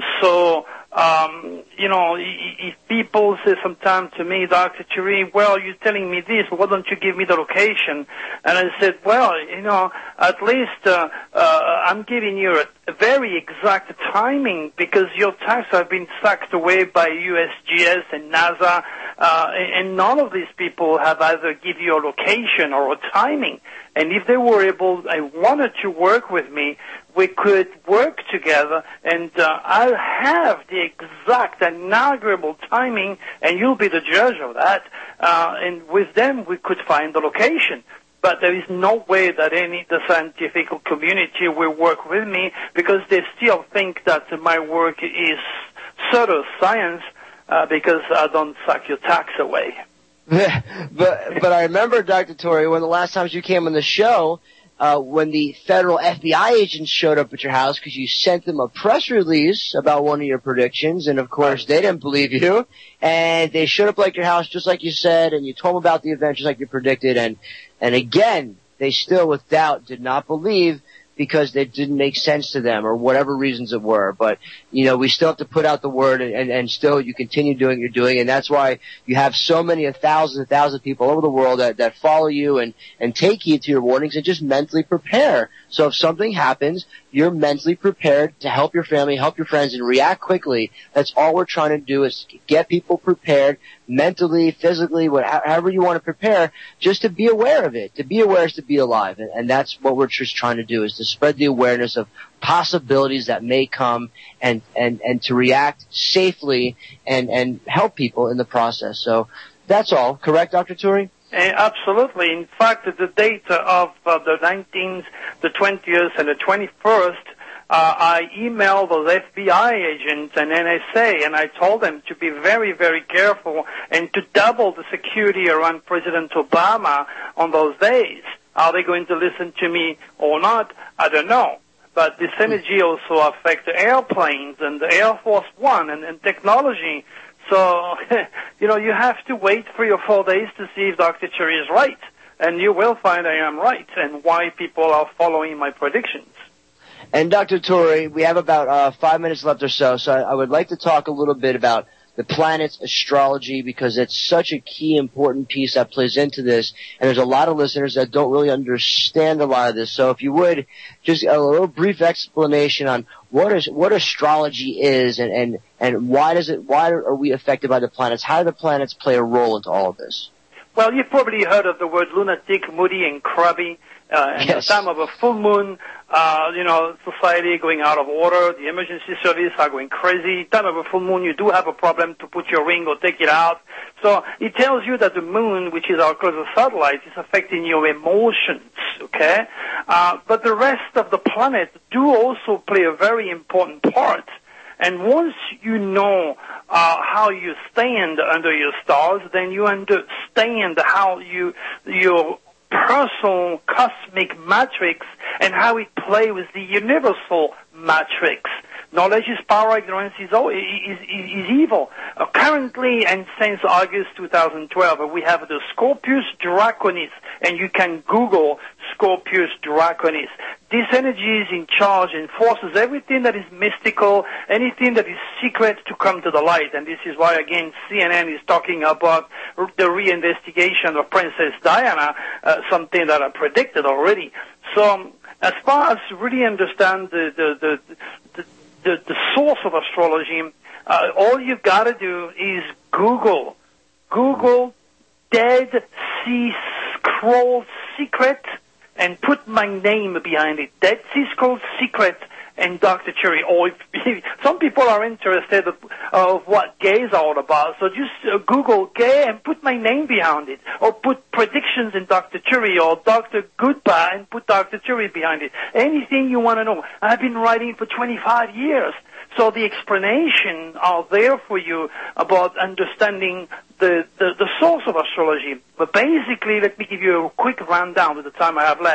So, um, you know, if people say sometimes to me, Doctor Turi, well, you're telling me this, but why don't you give me the location? And I said, well, you know, at least uh, uh, I'm giving you a, a very exact timing because your tags have been sucked away by U S G S and NASA, uh, and none of these people have either give you a location or a timing. And if they were able, I wanted to work with me, we could work together, and uh, I'll have the exact inaugural timing, and you'll be the judge of that. Uh, and with them, we could find the location. But there is no way that any the scientific community will work with me because they still think that my work is pseudoscience uh, because I don't suck your tax away. but but I remember, Doctor Torrey, one of the last times you came on the show, uh, when the federal F B I agents showed up at your house because you sent them a press release about one of your predictions, and of course they didn't believe you, and they showed up like your house just like you said, and you told them about the event just like you predicted, and and again they still with doubt did not believe because it didn't make sense to them or whatever reasons it were. But, you know, we still have to put out the word and, and, and still you continue doing what you're doing. And that's why you have so many, a thousand, a thousand people all over the world that, that follow you and, and take heed to your warnings and just mentally prepare. So if something happens, you're mentally prepared to help your family, help your friends, and react quickly. That's all we're trying to do is get people prepared mentally, physically, whatever, however you want to prepare, just to be aware of it. To be aware is to be alive. And, and that's what we're just trying to do is to spread the awareness of possibilities that may come and, and, and to react safely and, and help people in the process. So that's all. Correct, Doctor Turi? Absolutely. In fact, the date of uh, the nineteenth, the twentieth, and the twenty-first, uh, I emailed those F B I agents and N S A, and I told them to be very, very careful and to double the security around President Obama on those days. Are they going to listen to me or not? I don't know. But this energy also affects the airplanes and the Air Force One and, and technology. So, you know, you have to wait three or four days to see if Doctor Cherry is right. And you will find I am right and why people are following my predictions. And Doctor Torrey, we have about uh, five minutes left or so, so I, I would like to talk a little bit about the planets, astrology, because it's such a key, important piece that plays into this. And there's a lot of listeners that don't really understand a lot of this. So if you would, just a little brief explanation on what is what astrology is and, and, and why does it why are we affected by the planets? How do the planets play a role into all of this? Well, you've probably heard of the word lunatic, moody, and crabby. Uh, and yes. The time of a full moon, uh, you know, society going out of order, the emergency service are going crazy. Time of a full moon, you do have a problem to put your ring or take it out. So it tells you that the moon, which is our closest satellite, is affecting your emotions, okay? Uh, but the rest of the planets do also play a very important part. And once you know uh, how you stand under your stars, then you understand how you your personal cosmic matrix and how it plays with the universal matrix. Knowledge is power, ignorance is, is, is, is evil. Uh, currently, and since August twenty twelve, we have the Scorpius Draconis, and you can Google Scorpius Draconis. This energy is in charge and forces everything that is mystical, anything that is secret to come to the light. And this is why, again, C N N is talking about the reinvestigation of Princess Diana, uh, something that I predicted already. So, um, as far as really understand the, the, the, the The, the source of astrology, uh, all you've got to do is Google. Google Dead Sea Scrolls Secret and put my name behind it. Dead Sea Scrolls Secret and Doctor Cherry. Or if, if some people are interested of, of what gays are all about, so just uh, Google gay and put my name behind it. Or put predictions in Doctor Cherry or Doctor Goodbye and put Doctor Cherry behind it. Anything you want to know. I've been writing for twenty-five years. So the explanation are there for you about understanding the, the, the source of astrology. But basically, let me give you a quick rundown with the time I have left.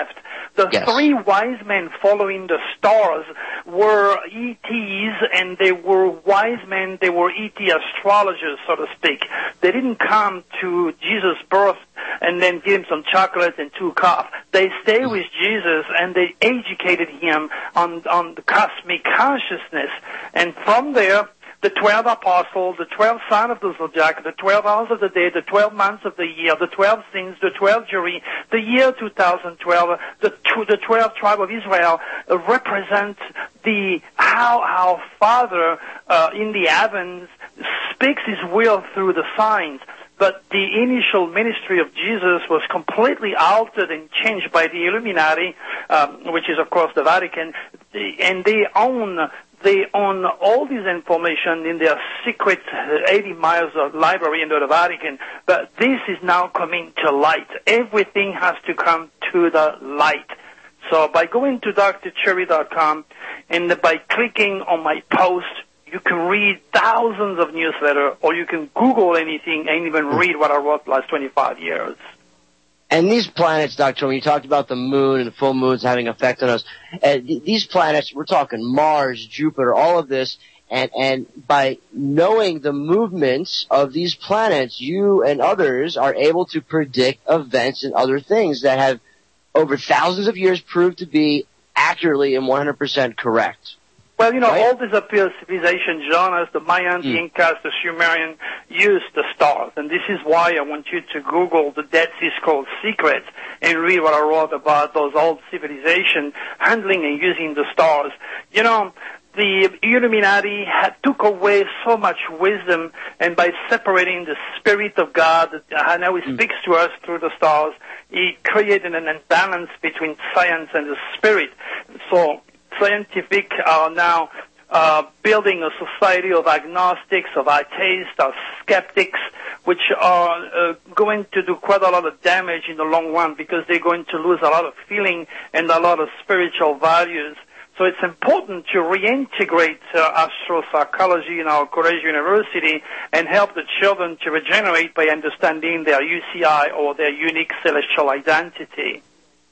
The Yes. three wise men following the stars were E Ts, and they were wise men. They were E T astrologers, so to speak. They didn't come to Jesus' birth and then give him some chocolate and took off. They stayed with Jesus, and they educated him on, on the cosmic consciousness. And from there, the twelve apostles, the twelve signs of the zodiac, the twelve hours of the day, the twelve months of the year, the twelve sins, the twelve jury, the year two thousand twelve, the the twelve tribe of Israel uh, represent the how our Father uh, in the heavens speaks His will through the signs. But the initial ministry of Jesus was completely altered and changed by the Illuminati, um, which is, of course, the Vatican, and they own They own all this information in their secret eighty miles of library under the Vatican, but this is now coming to light. Everything has to come to the light. So by going to D R cherry dot com and by clicking on my post, you can read thousands of newsletters, or you can Google anything and even read what I wrote the last twenty-five years. And these planets, Doctor, when you talked about the moon and the full moons having an effect on us, uh, th- these planets, we're talking Mars, Jupiter, all of this, and, and by knowing the movements of these planets, you and others are able to predict events and other things that have, over thousands of years, proved to be accurately and one hundred percent correct. Well, you know, Right. all these appear civilization genres, the Mayans, the Incas, the Sumerian, used the stars. And this is why I want you to Google the Dead Sea Scrolls secrets and read what I wrote about those old civilizations handling and using the stars. You know, the Illuminati had took away so much wisdom, and by separating the Spirit of God, uh, now He speaks to us through the stars, He created an imbalance between science and the Spirit. So, scientific are now uh, building a society of agnostics, of atheists, of skeptics, which are uh, going to do quite a lot of damage in the long run because they're going to lose a lot of feeling and a lot of spiritual values. So it's important to reintegrate uh, astropsychology in our college university and help the children to regenerate by understanding their U C I or their unique celestial identity.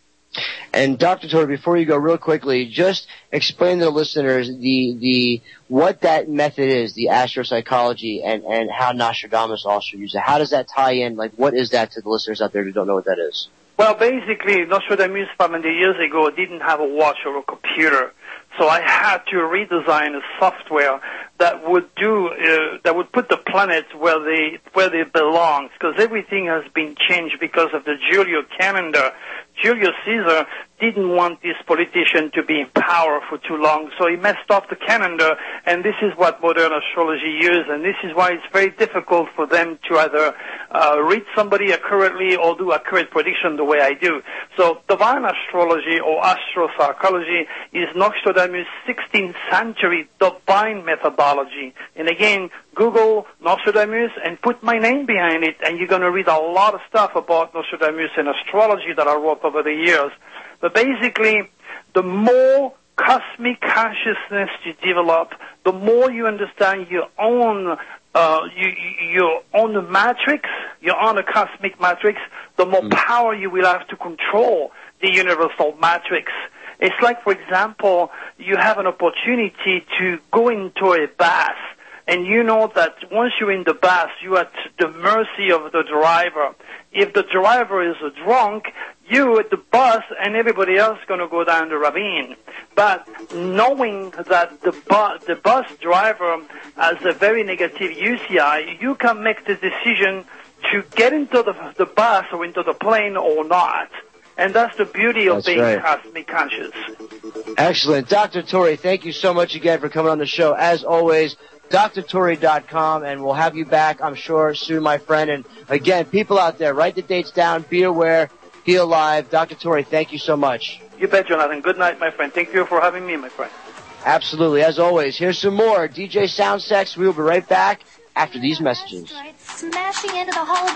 And Doctor Torrey, before you go real quickly, just explain to the listeners the the what that method is, the astropsychology, and, and how Nostradamus also used it. How does that tie in? Like, what is that to the listeners out there who don't know what that is? Well, basically, Nostradamus five hundred years ago didn't have a watch or a computer, so I had to redesign a software that would do uh, that would put the planets where they where they belong, because everything has been changed because of the Julio calendar. Julius Caesar didn't want this politician to be in power for too long, so he messed up the calendar, and this is what modern astrology uses, and this is why it's very difficult for them to either uh, read somebody accurately or do accurate prediction the way I do. So divine astrology or astropsychology is Nostradamus' sixteenth century divine methodology. And again, Google Nostradamus and put my name behind it, and you're going to read a lot of stuff about Nostradamus and astrology that I wrote over the years. But basically, the more cosmic consciousness you develop, the more you understand your own, uh, you, your own matrix, your own cosmic matrix, the more mm. power you will have to control the universal matrix. It's like, for example, you have an opportunity to go into a bath, and you know that once you're in the bath, you are at the mercy of the driver. If the driver is a drunk, you at the bus and everybody else is going to go down the ravine. But knowing that the, bu- the bus driver has a very negative U C I, you can make the decision to get into the, the bus or into the plane or not. And that's the beauty of That's being right. cosmic conscious. Excellent. Doctor Torrey, thank you so much again for coming on the show. As always, D R torrey dot com, and we'll have you back, I'm sure, soon, my friend. And again, people out there, write the dates down, be aware, be alive. Doctor Torrey, thank you so much. You bet, Jonathan. Good night, my friend. Thank you for having me, my friend. Absolutely. As always, here's some more D J Sound Sex. We'll be right back after these messages. Smashing into the hull of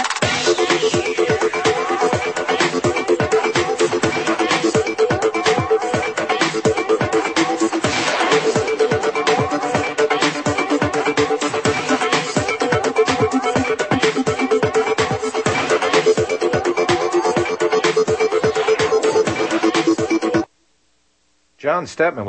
the ship. John Stedman